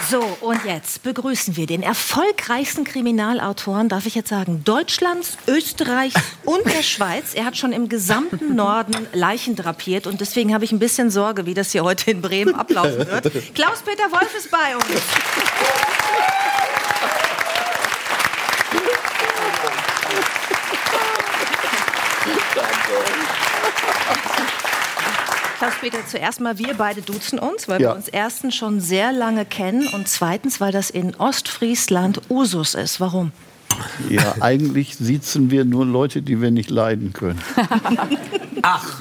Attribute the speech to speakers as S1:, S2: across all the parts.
S1: So, und jetzt begrüßen wir den erfolgreichsten Kriminalautoren, darf ich jetzt sagen, Deutschlands, Österreichs und der Schweiz. Er hat schon im gesamten Norden Leichen drapiert und deswegen habe ich ein bisschen Sorge, wie das hier heute in Bremen ablaufen wird. Klaus-Peter Wolf ist bei uns. Klaus-Peter, zuerst mal, wir beide duzen uns, weil wir uns erstens schon sehr lange kennen und zweitens, weil das in Ostfriesland Usus ist. Warum?
S2: Ja, eigentlich siezen wir nur Leute, die wir nicht leiden können.
S3: Ach!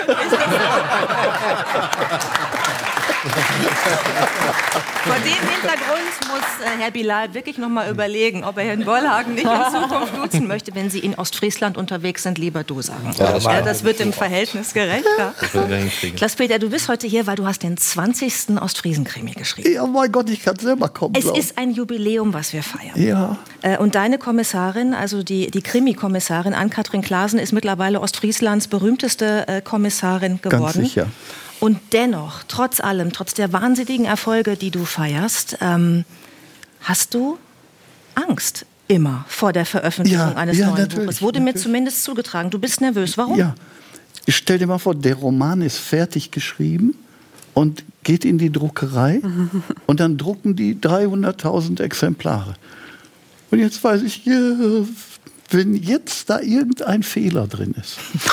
S1: Vor dem Hintergrund muss Herr Bilal wirklich noch mal überlegen, ob er Herrn Wollhagen nicht in Zukunft duzen möchte, wenn Sie in Ostfriesland unterwegs sind, lieber du sagen. Ja, das wird im Verhältnis gerecht. Ja. Klaus-Peter, du bist heute hier, weil du hast den 20. Ostfriesen-Krimi geschrieben.
S2: Ja, mein Gott, ich kann selber kommen.
S1: Es ist ein Jubiläum, was wir feiern.
S2: Ja.
S1: Und deine Kommissarin, also die Krimi-Kommissarin Ann-Kathrin Klaasen, ist mittlerweile Ostfrieslands berühmteste Kommissarin geworden.
S2: Ganz sicher.
S1: Und dennoch, trotz allem, trotz der wahnsinnigen Erfolge, die du feierst, hast du Angst immer vor der Veröffentlichung eines neuen Buches. Wurde mir zumindest zugetragen. Du bist nervös. Warum?
S2: Ja. Ich stell dir mal vor, der Roman ist fertig geschrieben und geht in die Druckerei und dann drucken die 300.000 Exemplare. Und jetzt weiß ich, wenn jetzt da irgendein Fehler drin ist.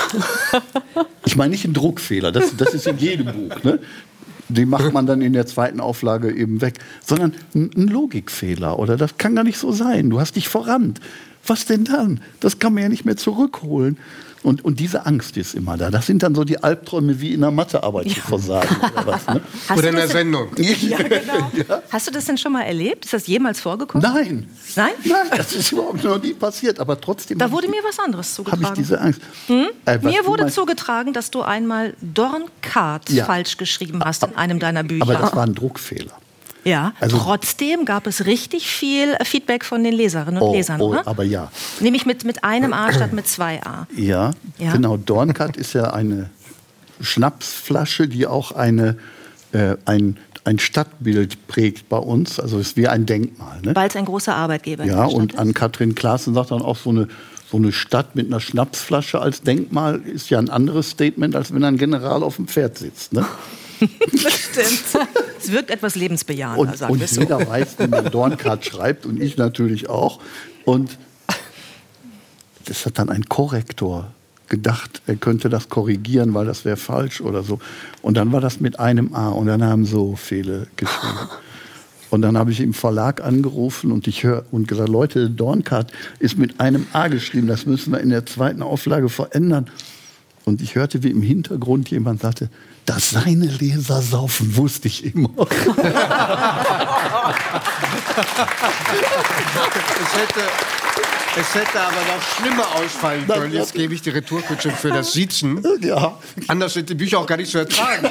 S2: Ich meine nicht ein Druckfehler, das ist in jedem Buch. Ne? Die macht man dann in der zweiten Auflage eben weg. Sondern ein Logikfehler oder das kann gar nicht so sein. Du hast dich verrannt. Was denn dann? Das kann man ja nicht mehr zurückholen. Und diese Angst ist immer da. Das sind dann so die Albträume, wie in der Mathearbeit zu versagen. Oder was, ne?
S3: Oder in der Sendung.
S1: Ja, genau. Ja. Hast du das denn schon mal erlebt? Ist das jemals vorgekommen?
S2: Nein.
S1: Nein?
S2: Nein, das ist überhaupt noch nie passiert. Aber trotzdem.
S1: Da wurde mir was anderes zugetragen.
S2: Habe ich diese Angst.
S1: Mir wurde zugetragen, dass du einmal Dornkart falsch geschrieben hast in einem deiner Bücher.
S2: Aber das war ein Druckfehler.
S1: Ja, also, trotzdem gab es richtig viel Feedback von den Leserinnen und Lesern, oder?
S2: Aber ja.
S1: Nämlich mit einem A statt mit zwei A.
S2: Ja, genau. Dornkart ist ja eine Schnapsflasche, die auch ein Stadtbild prägt bei uns. Also ist wie ein Denkmal. Ne?
S1: Weil es ein großer Arbeitgeber
S2: ja, und Ann-Kathrin Klaasen sagt dann auch, so eine Stadt mit einer Schnapsflasche als Denkmal ist ja ein anderes Statement, als wenn ein General auf dem Pferd sitzt. Ne?
S1: Das stimmt. Es wirkt etwas lebensbejahender, sagen wir so.
S2: Und jeder weiß, wie man Dornkart schreibt und ich natürlich auch. Und das hat dann ein Korrektor gedacht, er könnte das korrigieren, weil das wäre falsch oder so. Und dann war das mit einem A und dann haben so viele geschrieben. Und dann habe ich im Verlag angerufen und ich höre und gesagt, Leute, Dornkart ist mit einem A geschrieben, das müssen wir in der zweiten Auflage verändern. Und ich hörte, wie im Hintergrund jemand sagte, dass seine Leser saufen, wusste ich immer.
S3: Es hätte aber noch schlimmer ausfallen können. Jetzt gebe ich die Retourkutsche für das Siezen.
S2: Ja.
S3: Anders sind die Bücher auch gar nicht zu ertragen.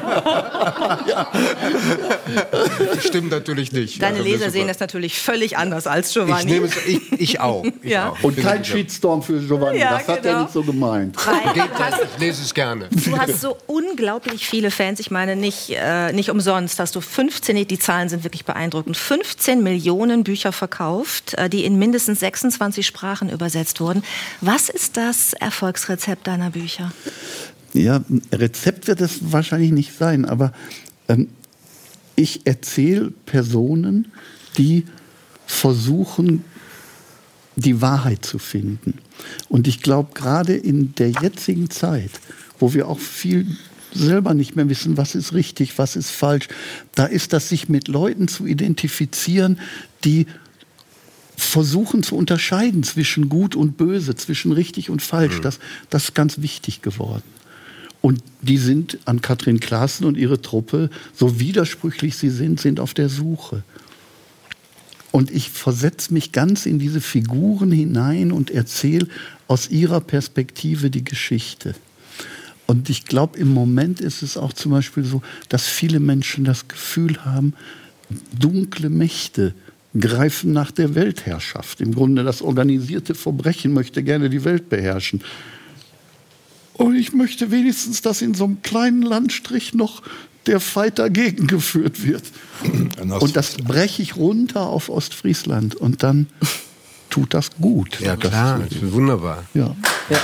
S3: Stimmt natürlich nicht.
S1: Deine Leser sehen das natürlich völlig anders als Giovanni.
S3: Ich auch.
S2: Und kein Shitstorm für Giovanni, das hat er nicht so gemeint.
S3: Ich lese es gerne.
S1: Du hast so unglaublich viele Fans. Ich meine, nicht umsonst hast du 15, die Zahlen sind wirklich beeindruckend, 15 Millionen Bücher verkauft, die in mindestens 26 Sprachen übersetzt wurden. Was ist das Erfolgsrezept deiner Bücher?
S2: Ja, Rezept wird es wahrscheinlich nicht sein, aber ich erzähle Personen, die versuchen, die Wahrheit zu finden. Und ich glaube, gerade in der jetzigen Zeit, wo wir auch viel selber nicht mehr wissen, was ist richtig, was ist falsch, da ist das, sich mit Leuten zu identifizieren, die versuchen zu unterscheiden zwischen Gut und Böse, zwischen richtig und falsch. Das ist ganz wichtig geworden. Und die sind, Ann-Kathrin Klaasen und ihre Truppe, so widersprüchlich sie sind auf der Suche. Und ich versetze mich ganz in diese Figuren hinein und erzähle aus ihrer Perspektive die Geschichte. Und ich glaube, im Moment ist es auch zum Beispiel so, dass viele Menschen das Gefühl haben, dunkle Mächte greifen nach der Weltherrschaft. Im Grunde das organisierte Verbrechen möchte gerne die Welt beherrschen. Und ich möchte wenigstens, dass in so einem kleinen Landstrich noch der Fight dagegen geführt wird. Und das breche ich runter auf Ostfriesland und dann tut das gut.
S3: Ja klar, das ist wunderbar.
S2: Ja.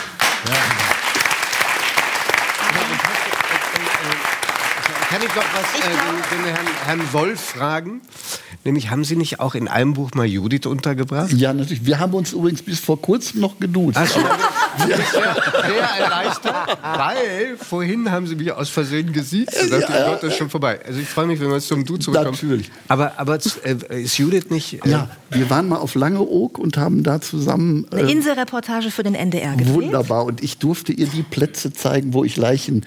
S3: Kann ich noch was den Herrn Wolf fragen? Nämlich, haben Sie nicht auch in einem Buch mal Judith untergebracht?
S2: Ja, natürlich. Wir haben uns übrigens bis vor kurzem noch geduzt.
S3: Ach so. Sehr erleichtert, weil vorhin haben Sie mich aus Versehen gesiezt. Und dachte, oh Gott, das ist schon vorbei. Also ich freue mich, wenn wir zum Du zurückkommen.
S2: Natürlich.
S3: Aber ist Judith nicht...
S2: Ja, wir waren mal auf Langeoog und haben da zusammen...
S1: Eine Inselreportage für den NDR gedreht.
S2: Wunderbar. Und ich durfte ihr die Plätze zeigen, wo ich Leichen...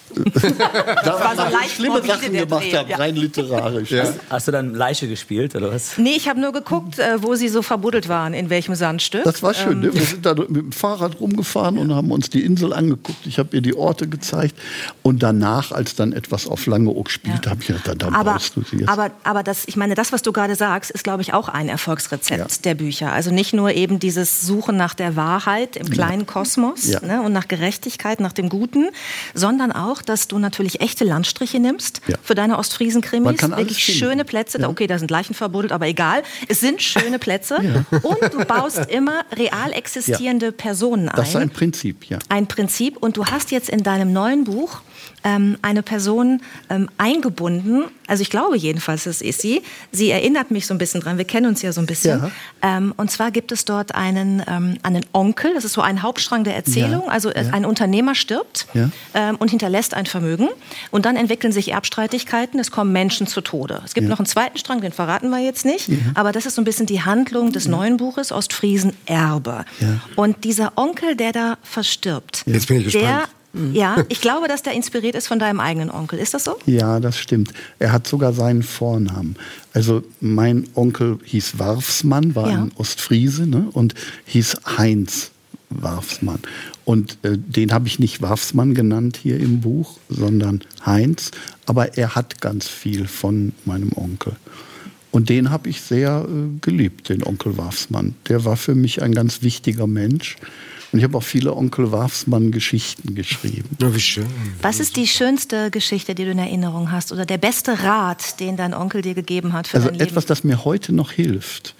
S2: da
S1: war so leicht
S2: schlimme
S1: morbide,
S2: Sachen
S1: der
S2: gemacht
S1: Dreh,
S2: habe,
S1: ja.
S2: rein literarisch.
S4: Ja. Hast du dann Leiche gespielt, oder was?
S1: Nee, ich habe nur geguckt, wo sie so verbuddelt waren, in welchem Sandstück.
S2: Das war schön. Ne? Wir sind da mit dem Fahrrad rumgefahren und haben uns die Insel angeguckt. Ich habe ihr die Orte gezeigt. Und danach, als dann etwas auf Langeoog spielte, habe ich gedacht, da brauchst du sie jetzt.
S1: Aber das, ich meine, das, was du gerade sagst, ist, glaube ich, auch ein Erfolgsrezept der Bücher. Also nicht nur eben dieses Suchen nach der Wahrheit im kleinen Kosmos ne, und nach Gerechtigkeit, nach dem Guten, sondern auch, dass du natürlich echte Landstriche nimmst für deine Ostfriesen-Krimis. Wirklich schöne Plätze. Ja. Okay, da sind Leichen verbuddelt, aber egal. Es sind schöne Plätze. Und du baust immer real existierende Personen ein.
S2: Das ist ein Prinzip, ja.
S1: Ein Prinzip. Und du hast jetzt in deinem neuen Buch eine Person eingebunden. Also ich glaube jedenfalls, das ist sie. Sie erinnert mich so ein bisschen dran. Wir kennen uns ja so ein bisschen. Ja. Und zwar gibt es dort einen Onkel. Das ist so ein Hauptstrang der Erzählung. Ja. Also ein Unternehmer stirbt und hinterlässt ein Vermögen. Und dann entwickeln sich Erbstreitigkeiten. Es kommen Menschen zu Tode. Es gibt noch einen zweiten Strang, den verraten wir jetzt nicht. Ja. Aber das ist so ein bisschen die Handlung des neuen Buches, Ostfriesen Erbe. Ja. Und dieser Onkel, der da verstirbt,
S3: jetzt bin ich gespannt.
S1: Ja, ich glaube, dass der inspiriert ist von deinem eigenen Onkel. Ist das so?
S2: Ja, das stimmt. Er hat sogar seinen Vornamen. Also mein Onkel hieß Warfsmann, war ein Ostfriese, ne, und hieß Heinz Warfsmann. Und den habe ich nicht Warfsmann genannt hier im Buch, sondern Heinz. Aber er hat ganz viel von meinem Onkel. Und den habe ich sehr geliebt, den Onkel Warfsmann. Der war für mich ein ganz wichtiger Mensch. Und ich habe auch viele Onkel Warfsmann-Geschichten geschrieben.
S3: Ja, wie schön.
S1: Was ist die schönste Geschichte, die du in Erinnerung hast? Oder der beste Rat, den dein Onkel dir gegeben hat für dein Leben?
S2: Etwas, das mir heute noch hilft.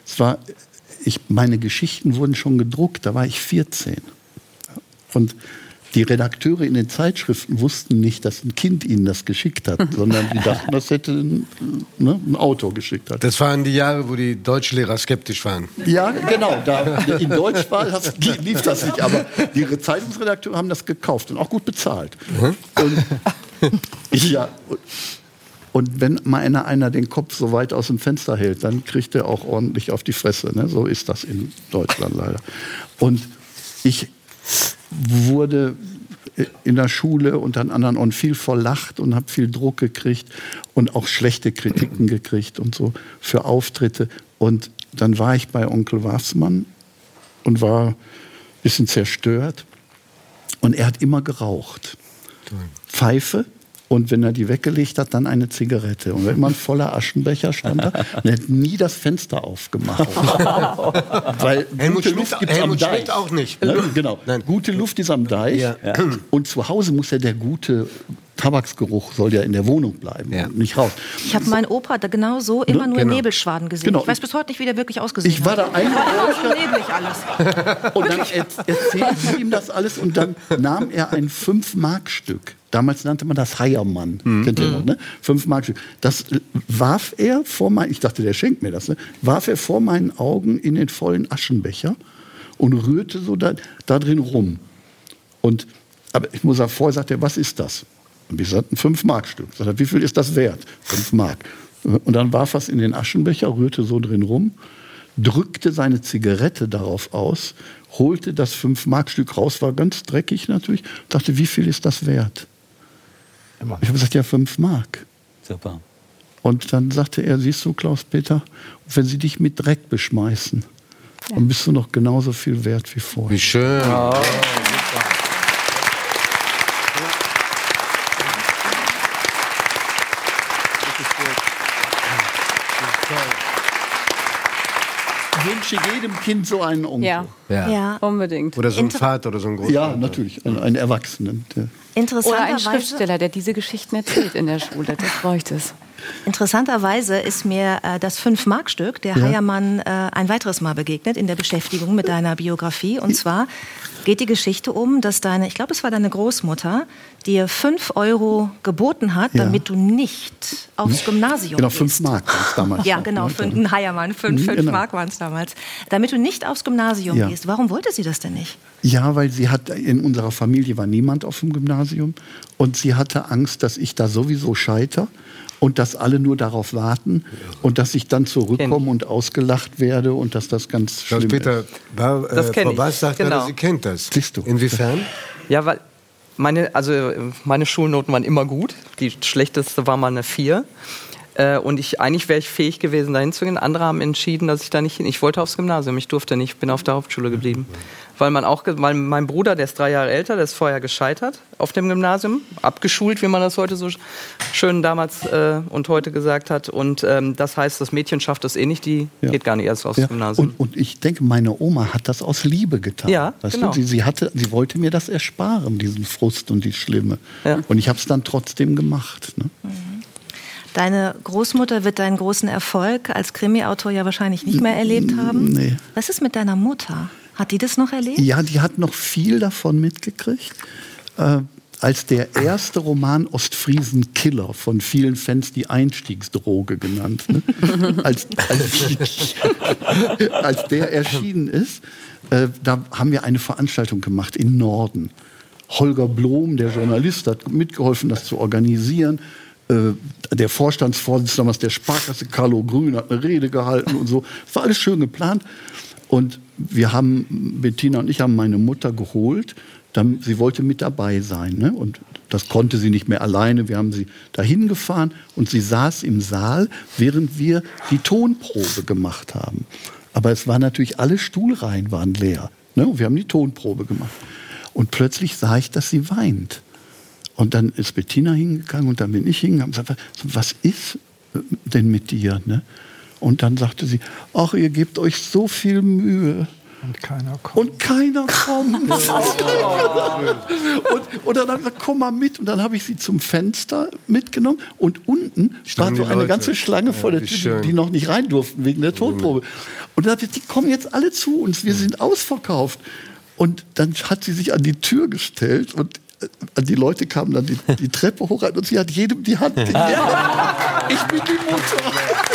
S2: Meine Geschichten wurden schon gedruckt, da war ich 14. Und die Redakteure in den Zeitschriften wussten nicht, dass ein Kind ihnen das geschickt hat, sondern die dachten, das hätte ein Autor geschickt.
S3: Das waren die Jahre, wo die Deutschlehrer skeptisch waren.
S2: Ja, genau. In Deutsch lief das nicht, aber die Zeitungsredakteure haben das gekauft und auch gut bezahlt. Und wenn mal einer den Kopf so weit aus dem Fenster hält, dann kriegt er auch ordentlich auf die Fresse. Ne? So ist das in Deutschland leider. Und ich wurde in der Schule und an anderen Orten viel verlacht und habe viel Druck gekriegt und auch schlechte Kritiken gekriegt und so für Auftritte. Und dann war ich bei Onkel Warfsmann und war ein bisschen zerstört. Und er hat immer geraucht. Pfeife. Und wenn er die weggelegt hat, dann eine Zigarette. Und immer ein voller Aschenbecher stand da. Und er hat nie das Fenster aufgemacht. Weil
S3: Helmut Schmidt auch nicht.
S2: Ja, genau. Nein. Gute Luft ist am Deich. Ja. Und zu Hause muss ja der gute Tabaksgeruch soll ja in der Wohnung bleiben und nicht raus.
S1: Ich habe meinen Opa da genau so immer nur in Nebelschwaden gesehen. Genau. Ich weiß bis heute nicht, wie der wirklich ausgesehen hat.
S2: Ich war da
S1: neblig alles.
S2: Und dann erzählte ich ihm das alles und dann nahm er ein 5-Mark-Stück. Damals nannte man das Heiermann. Kennt ihr noch, ne? 5-Mark-Stück. Das warf er ich dachte, der schenkt mir das, ne? Warf er vor meinen Augen in den vollen Aschenbecher und rührte so da drin rum. Aber ich muss sagen, vorher sagte er, was ist das? Und ich sagte, ein 5-Mark-Stück. Ich sagte, wie viel ist das wert? 5 Mark. Und dann warf er es in den Aschenbecher, rührte so drin rum, drückte seine Zigarette darauf aus, holte das 5-Mark-Stück raus, war ganz dreckig natürlich, dachte, wie viel ist das wert? Ich habe gesagt, ja, 5 Mark.
S4: Super.
S2: Und dann sagte er, siehst du, Klaus-Peter, wenn sie dich mit Dreck beschmeißen, dann bist du noch genauso viel wert wie vorher.
S3: Wie schön. Oh.
S2: wünsche jedem Kind so einen Onkel.
S1: Ja.
S5: Unbedingt.
S3: Oder so ein Vater oder so ein Großvater.
S2: Ja, natürlich, einen Erwachsenen.
S5: Oder ein
S1: Interessanterweise,
S5: Schriftsteller, der diese Geschichten erzählt in der Schule. Das bräuchte es.
S1: interessanterweise ist mir das 5-Mark-Stück der Heiermann ein weiteres Mal begegnet in der Beschäftigung mit deiner Biografie. Und zwar geht die Geschichte um, dass ich glaube, es war deine Großmutter, dir 5 Euro geboten hat, damit du nicht aufs Gymnasium
S2: Genau,
S1: gehst.
S2: 5 Mark war es damals.
S1: Ja,
S2: noch,
S1: genau,
S2: ne?
S1: ein Heiermann, 5
S2: Genau.
S1: Mark waren es damals. Damit du nicht aufs Gymnasium
S2: Ja.
S1: gehst. Warum wollte sie das denn nicht?
S2: Ja, weil sie hat, in unserer Familie war niemand auf dem Gymnasium und sie hatte Angst, dass ich da sowieso scheiter und dass alle nur darauf warten und dass ich dann zurückkomme und ausgelacht werde und dass das ganz schlimm
S3: Klaus-Peter,
S2: ist.
S6: Das kenn
S3: Frau
S6: ich,
S3: Bass sagt
S6: genau.
S3: gerade, sie kennt das.
S2: Siehst du.
S3: Inwiefern?
S6: Ja, weil meine Schulnoten waren immer gut. Die schlechteste war mal eine 4. Und eigentlich wäre ich fähig gewesen, da hinzugehen. Andere haben entschieden, dass ich da nicht hin. Ich wollte aufs Gymnasium, ich durfte nicht, bin auf der Hauptschule geblieben. Weil mein Bruder, der ist 3 Jahre älter, der ist vorher gescheitert auf dem Gymnasium, abgeschult, wie man das heute so schön damals und heute gesagt hat. Und das heißt, das Mädchen schafft das eh nicht, die geht gar nicht erst aufs
S2: Ja,
S6: Gymnasium.
S2: und ich denke, meine Oma hat das aus Liebe getan.
S6: Ja,
S2: weißt
S6: genau.
S2: du? Sie wollte mir das ersparen, diesen Frust und die Schlimme.
S6: Ja.
S2: Und ich habe es dann trotzdem gemacht. Ne?
S1: Deine Großmutter wird deinen großen Erfolg als Krimi-Autor ja wahrscheinlich nicht mehr erlebt haben.
S2: Nee.
S1: Was ist mit deiner Mutter? Hat die das noch erlebt?
S2: Ja, die hat noch viel davon mitgekriegt. Als der erste Roman Ostfriesen Killer, von vielen Fans die Einstiegsdroge genannt, ne? als der erschienen ist, da haben wir eine Veranstaltung gemacht in Norden. Holger Blom, der Journalist, hat mitgeholfen, das zu organisieren. Der Vorstandsvorsitzende damals der Sparkasse, Carlo Grün, hat eine Rede gehalten und so. Das war alles schön geplant. Und Bettina und ich haben meine Mutter geholt. Sie wollte mit dabei sein. Ne? Und das konnte sie nicht mehr alleine. Wir haben sie dahin gefahren und sie saß im Saal, während wir die Tonprobe gemacht haben. Aber es war natürlich, alle Stuhlreihen waren leer. Ne? Und wir haben die Tonprobe gemacht. Und plötzlich sah ich, dass sie weint. Und dann ist Bettina hingegangen und dann bin ich hingegangen und gesagt, was ist denn mit dir? Ne? Und dann sagte sie, ach, ihr gebt euch so viel Mühe.
S7: Und keiner kommt.
S2: Und keiner kommt. und dann habe ich gesagt, komm mal mit. Und dann habe ich sie zum Fenster mitgenommen. Und unten war so eine ganze Schlange vor der Tür, die noch nicht rein durften wegen der Tonprobe. Und dann habe ich gesagt, die kommen jetzt alle zu uns. Wir sind ausverkauft. Und dann hat sie sich an die Tür gestellt und die Leute kamen dann die Treppe hoch und sie hat jedem die Hand gegeben. Ich bin die Mutter.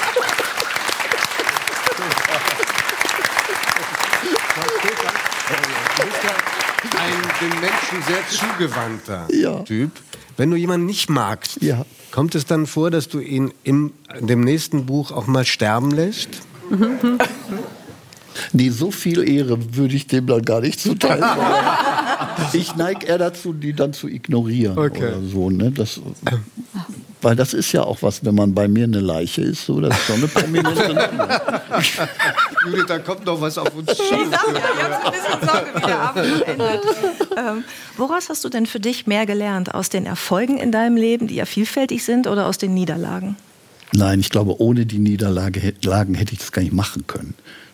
S3: Du bist ja ein den Menschen sehr zugewandter Typ. Wenn du jemanden nicht magst, kommt es dann vor, dass du ihn in dem nächsten Buch auch mal sterben lässt?
S2: Nee, so viel Ehre würde ich dem dann gar nicht zuteil machen. Ich neige eher dazu, die dann zu ignorieren oder so. Ne? Weil das ist ja auch was, wenn man bei mir eine Leiche ist, so, das ist schon eine prominente Nummer.
S3: Judith, da kommt noch was auf uns zu.
S1: Ich habe ein bisschen Sorge, wie der Abend endet. Woraus hast du denn für dich mehr gelernt? Aus den Erfolgen in deinem Leben, die ja vielfältig sind, oder aus den Niederlagen?
S2: Nein, ich glaube, ohne die Niederlagen hätte ich das gar nicht machen können.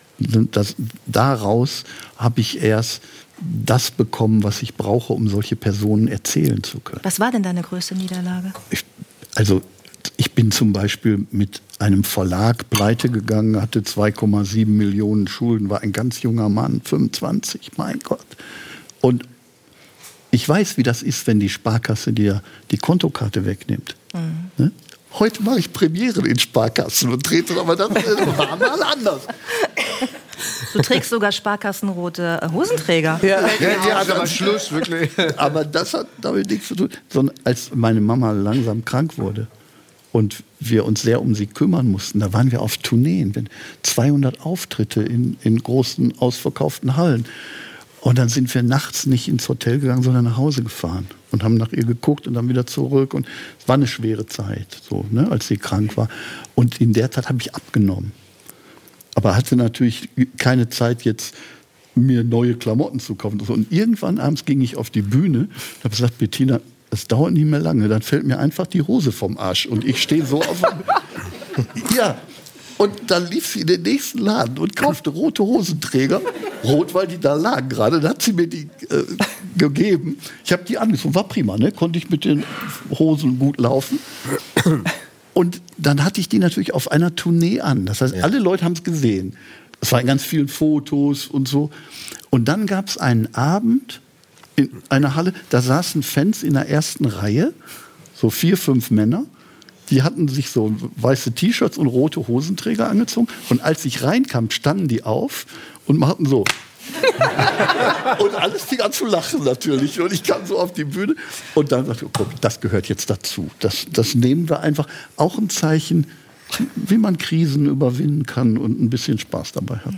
S2: Daraus habe ich erst das bekommen, was ich brauche, um solche Personen erzählen zu können.
S1: Was war denn deine größte Niederlage?
S2: Ich bin zum Beispiel mit einem Verlag pleite gegangen, hatte 2,7 Millionen Schulden, war ein ganz junger Mann, 25, mein Gott. Und ich weiß, wie das ist, wenn die Sparkasse dir die Kontokarte wegnimmt. Ne? Heute mache ich Premieren in Sparkassen und trete, aber das war mal anders.
S1: Du trägst sogar sparkassenrote Hosenträger.
S3: Ja, aber Schluss, wirklich.
S2: Aber das hat damit nichts zu tun. Sondern als meine Mama langsam krank wurde und wir uns sehr um sie kümmern mussten, da waren wir auf Tourneen, 200 Auftritte in großen, ausverkauften Hallen. Und dann sind wir nachts nicht ins Hotel gegangen, sondern nach Hause gefahren und haben nach ihr geguckt und dann wieder zurück. Und es war eine schwere Zeit, so, ne, als sie krank war. Und in der Zeit habe ich abgenommen. Aber hatte natürlich keine Zeit, jetzt mir neue Klamotten zu kaufen. Und irgendwann abends ging ich auf die Bühne und habe gesagt, Bettina, es dauert nicht mehr lange, dann fällt mir einfach die Hose vom Arsch. Und ich stehe so auf... Ja. Und dann lief sie in den nächsten Laden und kaufte rote Hosenträger. Rot, weil die da lagen gerade. Dann hat sie mir die gegeben. Ich habe die angezogen. War prima, ne? Konnte ich mit den Hosen gut laufen. Und dann hatte ich die natürlich auf einer Tournee an. Das heißt, alle Leute haben es gesehen. Es waren ganz viele Fotos und so. Und dann gab es einen Abend in einer Halle, da saßen Fans in der ersten Reihe, so 4, 5 Männer. Die hatten sich so weiße T-Shirts und rote Hosenträger angezogen. Und als ich reinkam, standen die auf und machten so. Und alles fing an zu lachen natürlich. Und ich kam so auf die Bühne. Und dann dachte ich, oh, das gehört jetzt dazu. Das nehmen wir einfach. Auch ein Zeichen, wie man Krisen überwinden kann und ein bisschen Spaß dabei hat.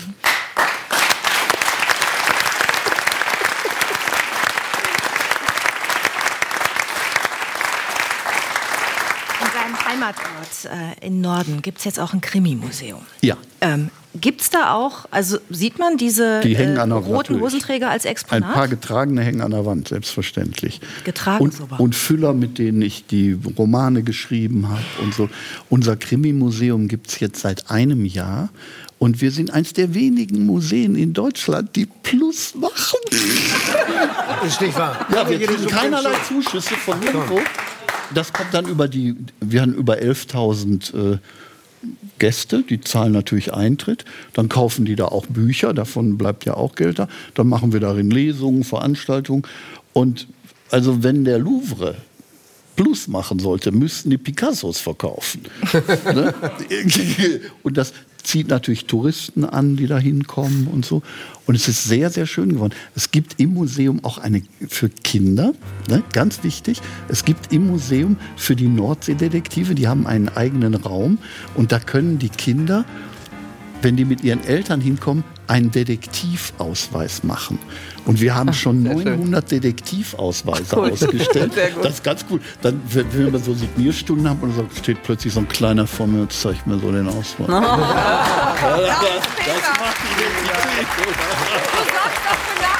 S1: Heimatort im Norden gibt es jetzt auch ein Krimi-Museum.
S2: Ja.
S1: Gibt es da auch, also sieht man diese roten Hosenträger als Exponat?
S2: Ein paar getragene hängen an der Wand, selbstverständlich.
S1: Getragen sogar.
S2: Und Füller, mit denen ich die Romane geschrieben habe und so. Unser Krimi-Museum gibt es jetzt seit einem Jahr. Und wir sind eins der wenigen Museen in Deutschland, die Plus machen.
S3: Das ist nicht wahr.
S2: Ja, wir kriegen keinerlei Zuschüsse von irgendwo. Das kommt dann wir haben über 11.000 Gäste, die zahlen natürlich Eintritt. Dann kaufen die da auch Bücher, davon bleibt ja auch Geld da. Dann machen wir darin Lesungen, Veranstaltungen. Und also wenn der Louvre Plus machen sollte, müssten die Picassos verkaufen. Ne? Und das zieht natürlich Touristen an, die da hinkommen und so. Und es ist sehr, sehr schön geworden. Es gibt im Museum auch eine für Kinder, ne, ganz wichtig, es gibt im Museum für die Nordseedetektive, die haben einen eigenen Raum und da können die Kinder, wenn die mit ihren Eltern hinkommen, einen Detektivausweis machen. Und wir haben schon 900 Detektivausweise ausgestellt. Das ist ganz gut. Dann, wenn wir so Signierstunden haben und so steht plötzlich so ein kleiner vor mir und zeigt mir so den Ausweis. Das macht Identität.
S1: Du sagst doch vielleicht